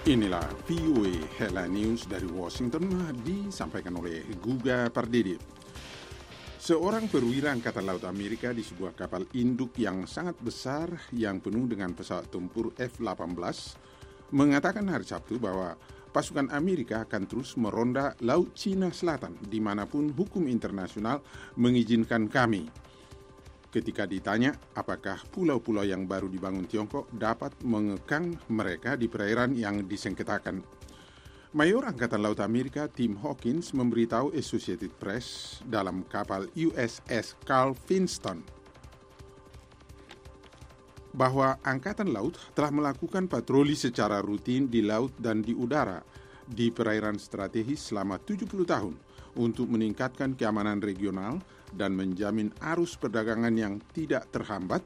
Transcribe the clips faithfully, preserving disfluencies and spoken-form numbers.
Inilah V O A Headline News dari Washington disampaikan oleh Guga Pardede. Seorang perwira Angkatan Laut Amerika di sebuah kapal induk yang sangat besar yang penuh dengan pesawat tempur F delapan belas mengatakan hari Sabtu bahwa pasukan Amerika akan terus meronda Laut Cina Selatan dimanapun hukum internasional mengizinkan kami. Ketika ditanya apakah pulau-pulau yang baru dibangun Tiongkok dapat mengekang mereka di perairan yang disengketakan. Mayor Angkatan Laut Amerika Tim Hawkins memberitahu Associated Press dalam kapal U S S Carl Vinson bahwa Angkatan Laut telah melakukan patroli secara rutin di laut dan di udara di perairan strategis selama tujuh puluh tahun untuk meningkatkan keamanan regional dan menjamin arus perdagangan yang tidak terhambat,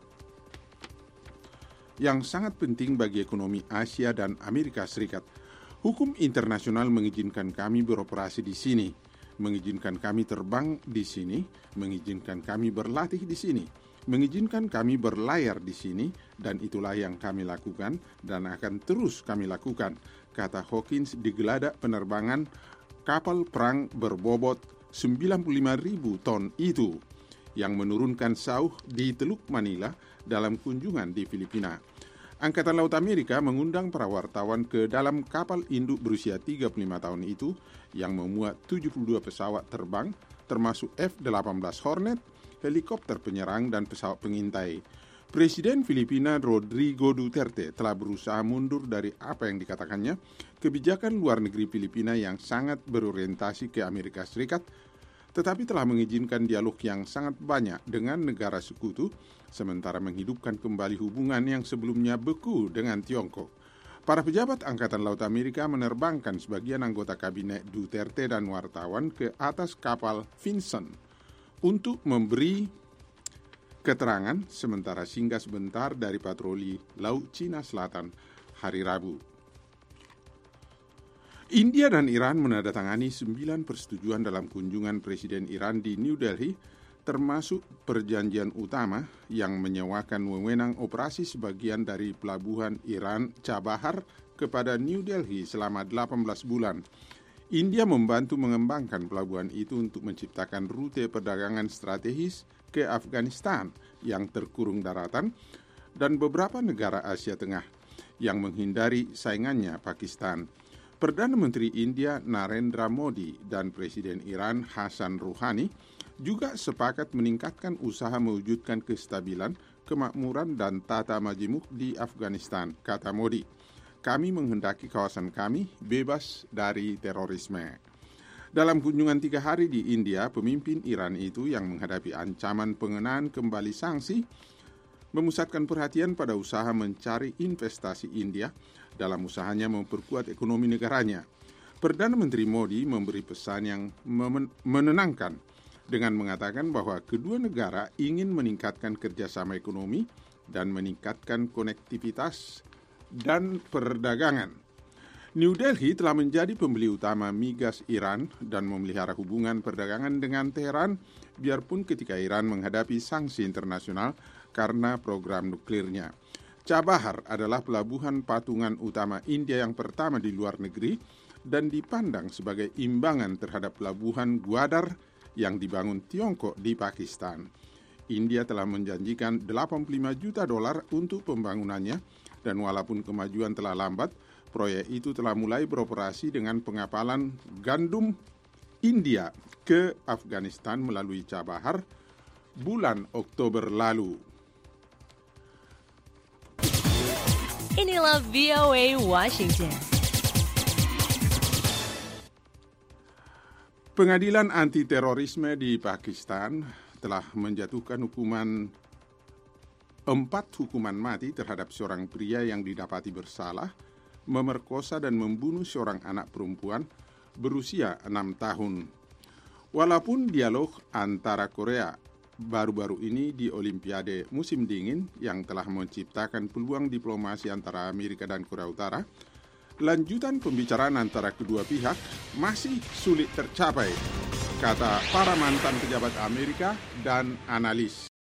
yang sangat penting bagi ekonomi Asia dan Amerika Serikat. Hukum internasional mengizinkan kami beroperasi di sini, mengizinkan kami terbang di sini, mengizinkan kami berlatih di sini, mengizinkan kami berlayar di sini, dan itulah yang kami lakukan dan akan terus kami lakukan, kata Hawkins di geladak penerbangan kapal perang berbobot sembilan puluh lima ribu ton itu yang menurunkan sauh di Teluk Manila dalam kunjungan di Filipina. Angkatan Laut Amerika mengundang para wartawan ke dalam kapal induk berusia tiga puluh lima tahun itu yang memuat tujuh puluh dua pesawat terbang termasuk F delapan belas Hornet, helikopter penyerang dan pesawat pengintai. Presiden Filipina Rodrigo Duterte telah berusaha mundur dari apa yang dikatakannya kebijakan luar negeri Filipina yang sangat berorientasi ke Amerika Serikat, tetapi telah mengizinkan dialog yang sangat banyak dengan negara sekutu, sementara menghidupkan kembali hubungan yang sebelumnya beku dengan Tiongkok. Para pejabat Angkatan Laut Amerika menerbangkan sebagian anggota kabinet Duterte dan wartawan ke atas kapal Vinson untuk memberi keterangan sementara singgah sebentar dari patroli Laut Cina Selatan hari Rabu. India dan Iran menandatangani sembilan persetujuan dalam kunjungan Presiden Iran di New Delhi, termasuk perjanjian utama yang menyewakan wewenang operasi sebagian dari pelabuhan Iran Chabahar kepada New Delhi selama delapan belas bulan. India membantu mengembangkan pelabuhan itu untuk menciptakan rute perdagangan strategis ke Afghanistan yang terkurung daratan dan beberapa negara Asia Tengah yang menghindari saingannya Pakistan. Perdana Menteri India Narendra Modi dan Presiden Iran Hassan Rouhani juga sepakat meningkatkan usaha mewujudkan kestabilan, kemakmuran dan tata majemuk di Afghanistan, kata Modi. Kami menghendaki kawasan kami bebas dari terorisme. Dalam kunjungan tiga hari di India, pemimpin Iran itu yang menghadapi ancaman pengenaan kembali sanksi, memusatkan perhatian pada usaha mencari investasi India dalam usahanya memperkuat ekonomi negaranya. Perdana Menteri Modi memberi pesan yang menenangkan dengan mengatakan bahwa kedua negara ingin meningkatkan kerjasama ekonomi dan meningkatkan konektivitas dan perdagangan. New Delhi telah menjadi pembeli utama migas Iran dan memelihara hubungan perdagangan dengan Teheran, biarpun ketika Iran menghadapi sanksi internasional karena program nuklirnya. Chabahar adalah pelabuhan patungan utama India yang pertama di luar negeri dan dipandang sebagai imbangan terhadap pelabuhan Gwadar yang dibangun Tiongkok di Pakistan. India telah menjanjikan delapan puluh lima juta dolar untuk pembangunannya dan walaupun kemajuan telah lambat, proyek itu telah mulai beroperasi dengan pengapalan gandum India ke Afghanistan melalui Chabahar bulan Oktober lalu. Inilah V O A Washington. Pengadilan anti-terorisme di Pakistan telah menjatuhkan hukuman empat hukuman mati terhadap seorang pria yang didapati bersalah memerkosa dan membunuh seorang anak perempuan berusia enam tahun. Walaupun dialog antara Korea baru-baru ini di Olimpiade musim dingin yang telah menciptakan peluang diplomasi antara Amerika dan Korea Utara, lanjutan pembicaraan antara kedua pihak masih sulit tercapai, kata para mantan pejabat Amerika dan analis.